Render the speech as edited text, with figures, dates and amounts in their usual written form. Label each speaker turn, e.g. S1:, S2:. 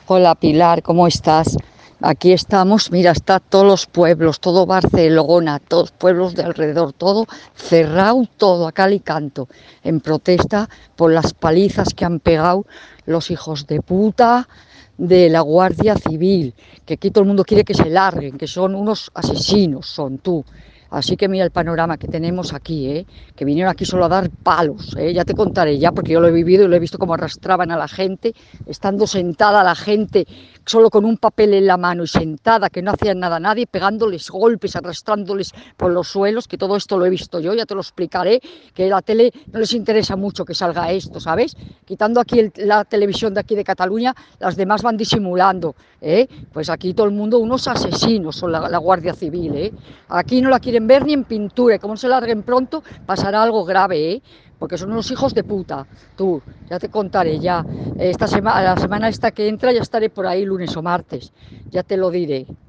S1: Hola Pilar, ¿cómo estás? Aquí estamos, mira, está todos los pueblos, todo Barcelona, todos los pueblos de alrededor, todo cerrado, todo a cal y canto, en protesta por las palizas que han pegado los hijos de puta de la Guardia Civil, que aquí todo el mundo quiere que se larguen, que son unos asesinos, son tú. Así que mira el panorama que tenemos aquí, que vinieron aquí solo a dar palos, ya te contaré ya, porque yo lo he vivido y lo he visto cómo arrastraban a la gente, estando sentada la gente solo con un papel en la mano y sentada, que no hacían nada a nadie, pegándoles golpes, arrastrándoles por los suelos, que todo esto lo he visto yo, ya te lo explicaré, que la tele no les interesa mucho que salga esto, ¿sabes? Quitando aquí la televisión de aquí de Cataluña, las demás van disimulando, pues aquí todo el mundo, unos asesinos son la Guardia Civil, aquí no la quieren ver ni en pintura, y como se larguen pronto, pasará algo grave, porque son unos hijos de puta. Tú, ya te contaré ya. La semana esta que entra ya estaré por ahí lunes o martes, ya te lo diré.